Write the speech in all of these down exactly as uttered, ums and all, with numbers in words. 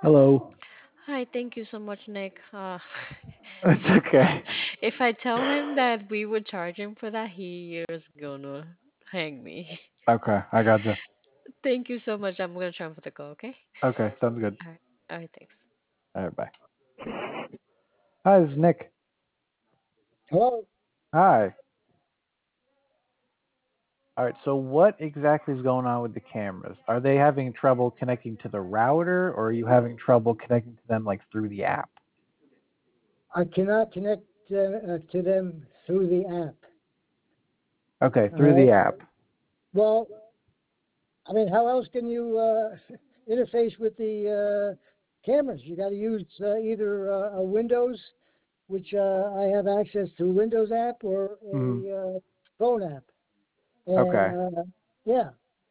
Hello. Hi, thank you so much, Nick. Uh, It's okay. if I tell him that we would charge him for that, he is gonna hang me. Okay, I gotcha. Thank you so much. I'm gonna transfer the call, okay? Okay, sounds good. All right. All right, thanks. All right, bye. Hi, this is Nick. Hello. Hi. All right, so what exactly is going on with the cameras? Are they having trouble connecting to the router, or are you having trouble connecting to them like through the app? I cannot connect uh, uh, to them through the app. Okay, through All the right. app. Well, I mean, how else can you uh, interface with the uh, cameras? You got to use uh, either uh, a Windows, which uh, I have access to a Windows app, or Hmm. a uh, phone app. And Okay. uh, yeah,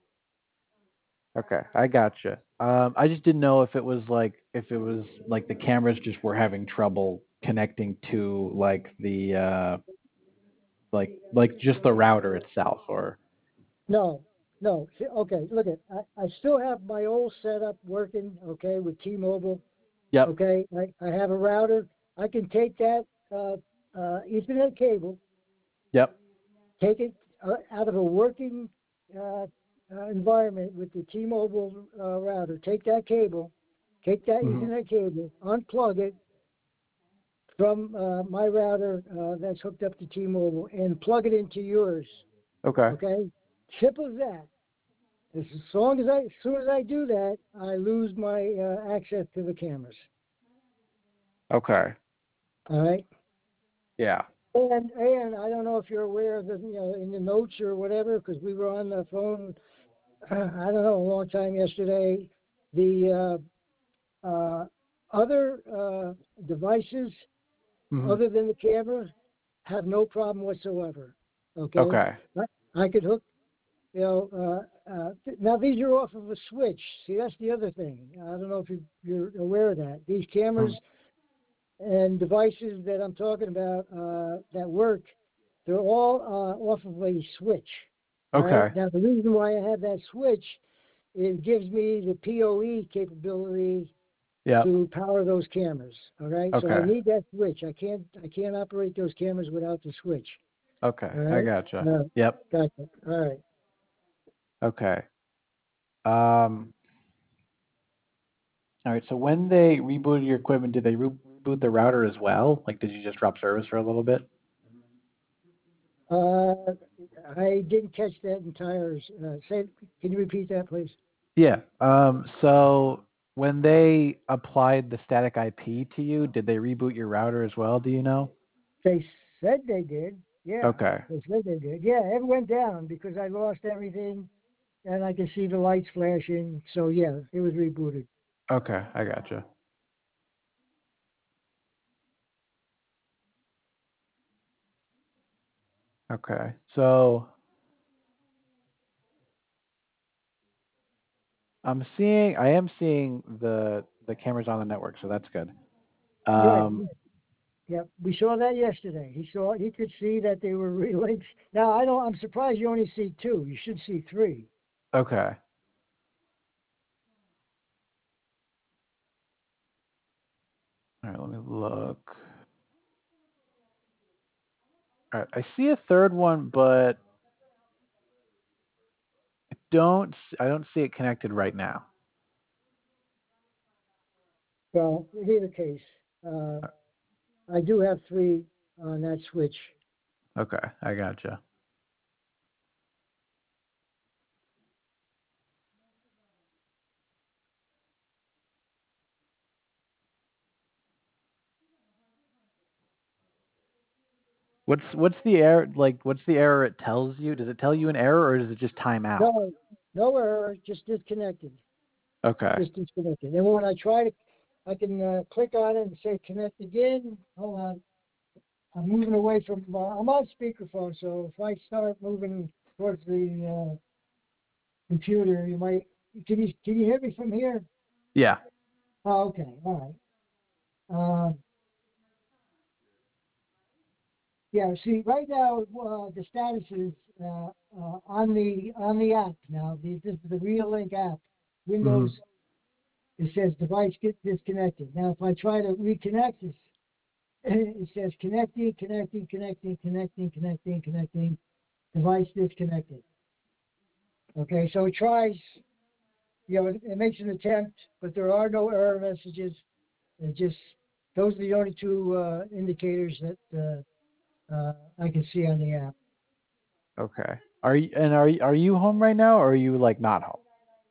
Okay, I gotcha. Um, I just didn't know if it was like if it was like the cameras just were having trouble connecting to like the uh like like just the router itself, or no, no. See, okay, look at. I, I still have my old setup working. Okay, with T-Mobile. yep. Okay, I, I have a router. I can take that uh, uh, Ethernet cable, Yep. take it uh, out of a working uh, uh, environment with the T-Mobile uh, router. Take that cable, take that Hmm. Ethernet cable, unplug it from uh, my router uh, that's hooked up to T-Mobile, and plug it into yours. Okay. Okay, simple as that. As long as I, as soon as I do that, I lose my uh, access to the cameras. Okay. All right. Yeah. And and I don't know if you're aware of the you know in the notes or whatever because we were on the phone. I don't know a long time yesterday. The uh, uh, other uh, devices Hmm. other than the camera have no problem whatsoever. Okay, Okay. I, I could hook. You know, uh, uh, now these are off of a switch. See, that's the other thing. I don't know if you, you're aware of that. These cameras Mhm. and devices that I'm talking about uh, that work, they're all uh, off of a switch. All right. Okay. Now the reason why I have that switch, it gives me the P O E capability Yep. to power those cameras. All right. So I Okay. need that switch. I can't I can't operate those cameras without the switch. Okay. All I right. gotcha. Uh, Yep. gotcha. All right. Okay. Um. All right. So when they rebooted your equipment, did they reboot the router as well? Like, did you just drop service for a little bit? Uh, I didn't catch that entire. Uh, say, can you repeat that, please? Yeah. Um. So when they applied the static I P to you, did they reboot your router as well? Do you know? They said they did. Yeah, Okay. they said they did. Yeah, it went down because I lost everything, and I could see the lights flashing. So yeah, it was rebooted. Okay. I gotcha. Okay. So I'm seeing, I am seeing the the cameras on the network, so that's good. Right. Um, Yeah, we saw that yesterday. He saw. He could see that they were relinks. Now I don't. I'm surprised you only see two. You should see three. okay. All right, let me look. All right, I see a third one, but I don't s- I don't see it connected right now. Well, in either case, uh, Uh, I do have three on that switch. Okay, I gotcha. What's what's the error like? What's the error it tells you? Does it tell you an error, or does it just time out? No, no error. Just disconnected. Okay. Just disconnected. And when I try to, I can uh, click on it and say connect again. Hold on. I'm moving away from. Uh, I'm on speakerphone, so if I start moving towards the uh, computer, you might. Can you can you hear me from here? Yeah. Oh, okay. All right. Uh, yeah. See, right now uh, the status is uh, uh, on the on the app now. The, this is the Real Link app, Hmm. Windows it says device get disconnected. Now, if I try to reconnect this, it says connecting, connecting, connecting, connecting, connecting, connecting, device disconnected. Okay, so it tries, you know, it, it makes an attempt, but there are no error messages. It just, those are the only two uh, indicators that uh, uh, I can see on the app. Okay. Are you and are you, are you home right now, or are you like not home?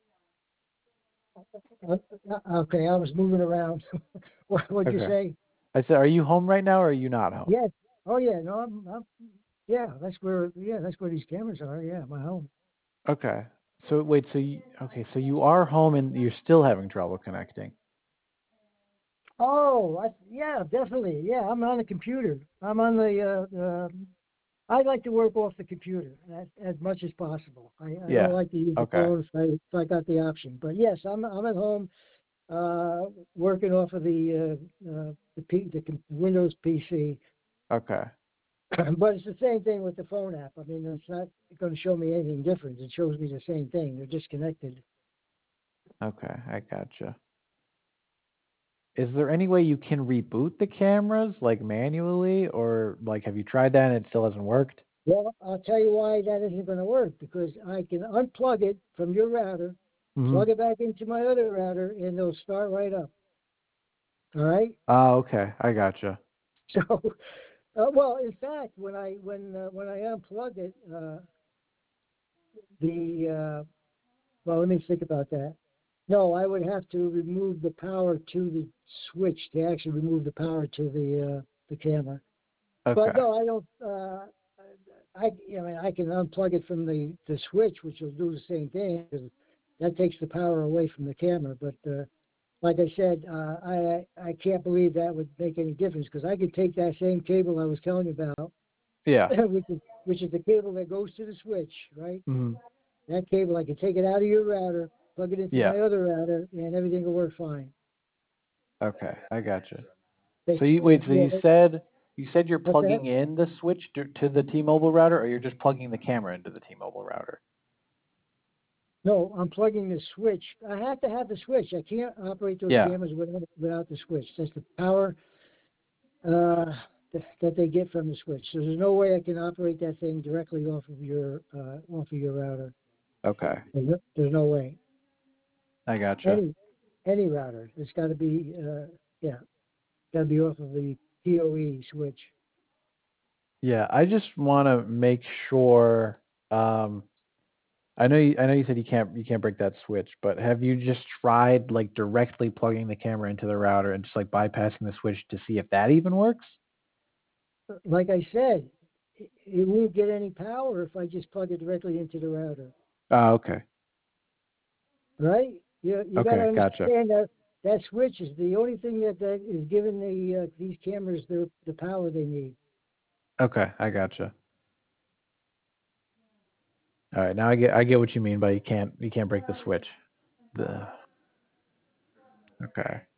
Uh, okay, I was moving around. what would you Okay. say? I said, are you home right now, or are you not home? Yes. Oh yeah. No, I'm, I'm. Yeah, that's where. Yeah, that's where these cameras are. Yeah, my home. Okay. So wait, so you okay? So you are home, and you're still having trouble connecting. Oh, I, yeah, definitely. Yeah, I'm on the computer. I'm on the. Uh, uh, I like to work off the computer as, as much as possible. I, I Yeah. don't like to use the Okay. phone if I, if I got the option. But yes, I'm I'm at home, uh, working off of the uh, uh, the, P, the Windows P C. Okay. But it's the same thing with the phone app. I mean, it's not going to show me anything different. It shows me the same thing. They're disconnected. Okay. I gotcha. Is there any way you can reboot the cameras, like manually, or like have you tried that and it still hasn't worked? Well, I'll tell you why that isn't going to work, because I can unplug it from your router, Mm-hmm. plug it back into my other router, and they'll start right up. All right? Oh, okay. I gotcha. So, uh, well, in fact, when I when uh, when I unplug it, uh, the uh, well, let me think about that. No, I would have to remove the power to the switch to actually remove the power to the uh, the camera. Okay. But no, I don't. Uh, I, I mean, I can unplug it from the, the switch, which will do the same thing, because that takes the power away from the camera. But uh, like I said, uh, I I can't believe that would make any difference, because I could take that same cable I was telling you about, Yeah. which is which is the cable that goes to the switch, right? Mm-hmm. That cable, I can take it out of your router, plug it into Yeah. my other router, and everything will work fine. Okay. I gotcha. They, So you wait. So yeah, you said you said you're what's that? plugging in the switch to, to the T-Mobile router, or you're just plugging the camera into the T-Mobile router? No, I'm plugging the switch. I have to have the switch. I can't operate those Yeah. cameras without, without the switch. That's the power uh, that, that they get from the switch. So there's no way I can operate that thing directly off of your uh, off of your router. Okay. There's no, there's no way. I gotcha. Any any router. It's got to be uh, yeah, got to be off of the P O E switch. Yeah. I just want to make sure. Um, I know you, I know you said you can't you can't break that switch, but have you just tried like directly plugging the camera into the router and just like bypassing the switch to see if that even works? Like I said, it, it won't get any power if I just plug it directly into the router. Oh, okay. Right? You you got to Okay, gotcha. understand that that switch is the only thing that, that is giving the uh, these cameras the the power they need. Okay, I gotcha. All right, now I get I get what you mean by you can't you can't break the switch. The okay.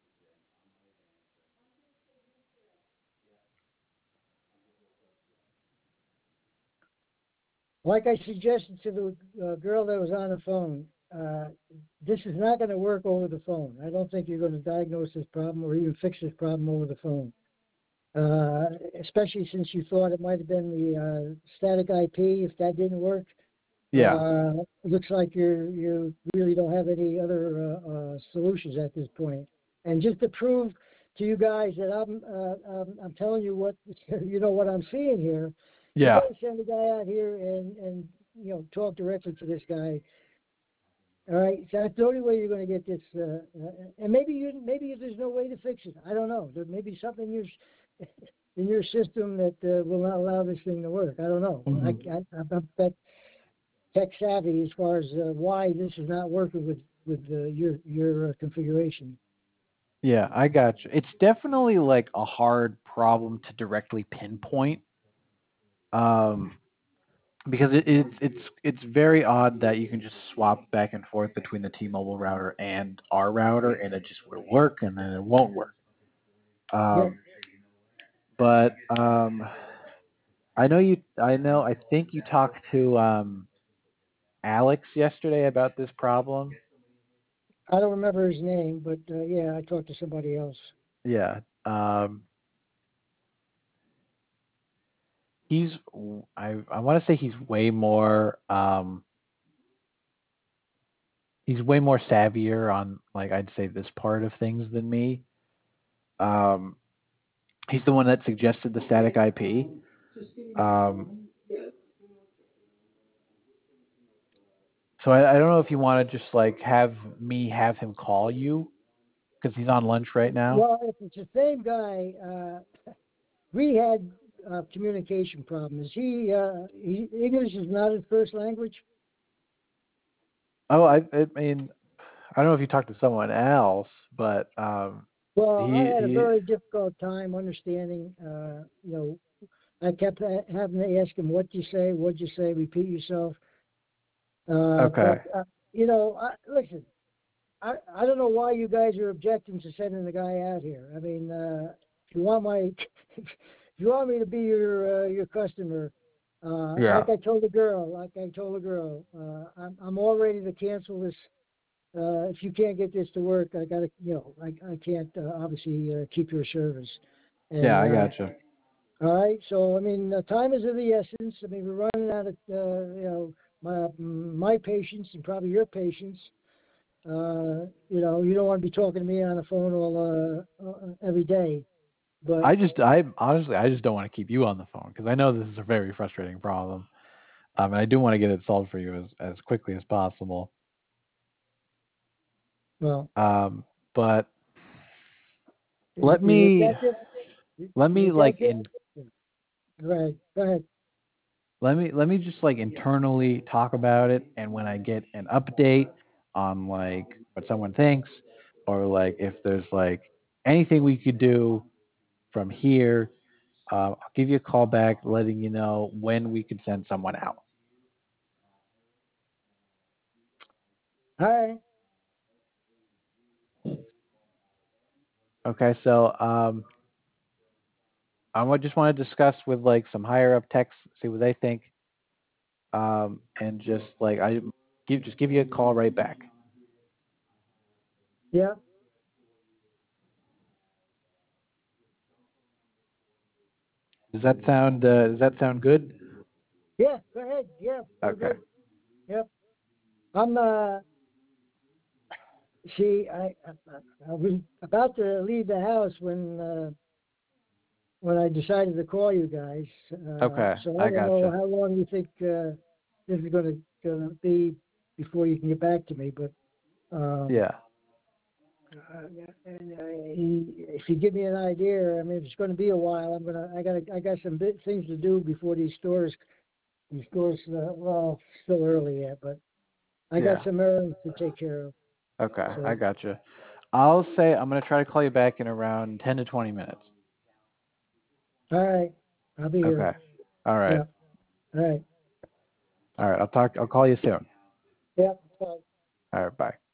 Like I suggested to the uh, girl that was on the phone, uh, this is not going to work over the phone. I don't think you're going to diagnose this problem or even fix this problem over the phone. Uh, especially since you thought it might have been the uh, static I P. If that didn't work, Yeah. uh, it looks like you you really don't have any other uh, uh, solutions at this point. And just to prove to you guys that I'm uh, I'm, I'm telling you what you know what I'm seeing here. You Yeah. got to send a guy out here and, and you know talk directly to this guy. All right, so that's the only way you're going to get this. Uh, uh, and maybe you maybe there's no way to fix it. I don't know. There may be something in your in your system that uh, will not allow this thing to work. I don't know. Mm-hmm. I, I, I'm not tech savvy as far as uh, why this is not working with with uh, your your uh, configuration. Yeah, I gotcha. It's definitely like a hard problem to directly pinpoint. Um because it, it's it's it's very odd that you can just swap back and forth between the T-Mobile router and our router, and it just will work, and then it won't work. Um, Yeah. but um, I know you. I know. I think you talked to um, Alex yesterday about this problem. I don't remember his name, but uh, yeah, I talked to somebody else. Yeah. Um, he's I I want to say he's way more um he's way more savvier on, like, I'd say, this part of things than me. Um, he's the one that suggested the static I P. Um, so I, I don't know if you want to just like have me have him call you because he's on lunch right now. Well, if it's the same guy, uh, we had uh, communication problems. He, uh, he English is not his first language. Oh, I, I mean, I don't know if you talked to someone else, but um, Well, I he had a he. very difficult time understanding. Uh, you know, I kept ha- having to ask him, "What you say? What'd you say? Repeat yourself." Uh, Okay. but uh, you know, I, listen, I I don't know why you guys are objecting to sending the guy out here. I mean, uh, if you want my, if you want me to be your uh, your customer, uh, Yeah. like I told the girl, like I told the girl, uh, I'm I'm all ready to cancel this. Uh, if you can't get this to work, I gotta, you know, I I can't uh, obviously uh, keep your service. Yeah, And I uh, gotcha. all right, so I mean, uh, time is of the essence. I mean, we're running out of, uh, you know, my my patience and probably your patience. Uh, you know, you don't want to be talking to me on the phone all uh, uh, every day. But I just, I honestly, I just don't want to keep you on the phone because I know this is a very frustrating problem, um, and I do want to get it solved for you as as quickly as possible. well, Um, but is, let is it me, that difficult? Is let me it that like in, difficult? Right. Go ahead. let me let me just like internally talk about it, and when I get an update on like what someone thinks, or like if there's like anything we could do from here, uh, I'll give you a call back, letting you know when we could send someone out. All right. Okay, so um, I would just want to discuss with like some higher up techs, see what they think, um, and just like I give just give you a call right back. Yeah. Does that sound uh, does that sound good? Yeah. Go ahead. Yeah. We're Okay. good. Yep. I'm uh. See, I, I I was about to leave the house when uh, when I decided to call you guys. Uh, Okay, so I I don't know gotcha. how long you think uh, this is going to going to be before you can get back to me. But um, Yeah. uh, and, uh, if you give me an idea, I mean, if it's going to be a while, I'm gonna I got I got some big things to do before these stores these stores. Uh, well, still early yet, but I got Yeah. some errands to take care of. Okay, I So gotcha. I'll say I'm gonna try to call you back in around ten to twenty minutes. all right, I'll be here. Okay. All right. Yeah. All right. All right. I'll talk. I'll call you soon. Yeah. Bye. All right. Bye.